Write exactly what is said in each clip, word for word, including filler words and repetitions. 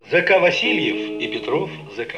ЗК Васильев и Петров ЗК.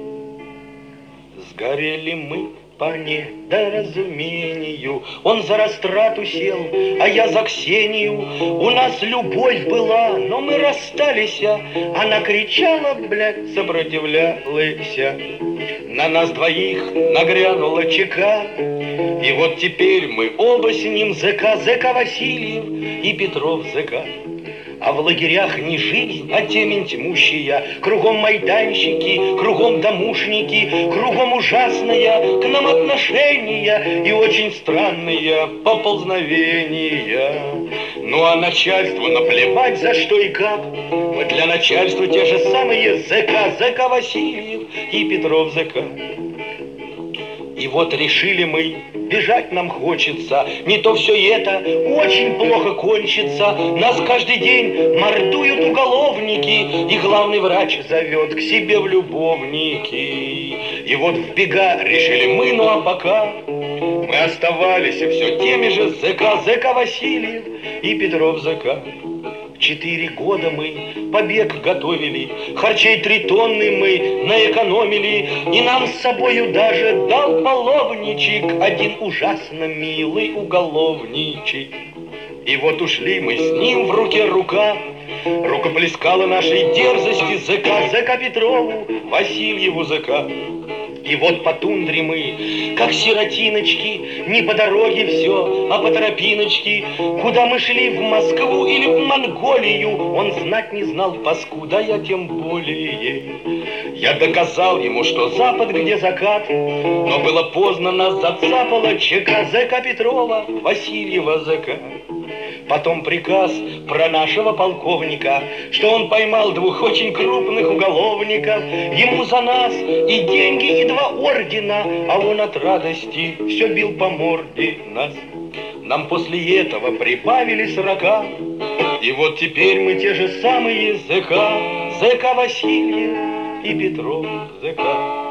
Сгорели мы по недоразумению. Он за растрату сел, а я за Ксению. У нас любовь была, но мы расстались. Она кричала, блядь, сопротивлялась. На нас двоих нагрянула ЧК. И вот теперь мы оба с ним ЗК. ЗК Васильев и Петров ЗК. А в лагерях не жизнь, а темень тьмущая. Кругом майданщики, кругом домушники, кругом ужасные к нам отношения и очень странные поползновения. Ну а начальству наплевать за что и как. Мы для начальства те же самые ЗК. ЗК Васильев и Петров ЗК. И вот решили мы, бежать нам хочется, не то все это очень плохо кончится. Нас каждый день мордуют уголовники, и главный врач зовет к себе в любовники. И вот в бега решили мы, ну а пока мы оставались все теми же ЗК. ЗК Васильев и Петров ЗК. Четыре года мы побег готовили, харчей три тонны мы наэкономили, и нам с собою даже дал половничек один ужасно милый уголовничек. И вот ушли мы с ним в руке рука, рукоплескала нашей дерзости ЗК. ЗК Петрову, Васильеву ЗК. И вот по тундре мы, как сиротиночки, не по дороге все, а по тропиночке. Куда мы шли, в Москву или в Монголию, он знать не знал, паскуда я тем более. Я доказал ему, что запад, где закат, но было поздно, нас зацапало ЧК. ЗК Петрова, Васильева ЗК. Потом приказ про нашего полковника, что он поймал двух очень крупных уголовников. Ему за нас и деньги, и два ордена, а он от радости все бил по морде нас. Нам после этого прибавили сорока, и вот теперь мы те же самые ЗК. ЗК Васильев и Петров ЗК.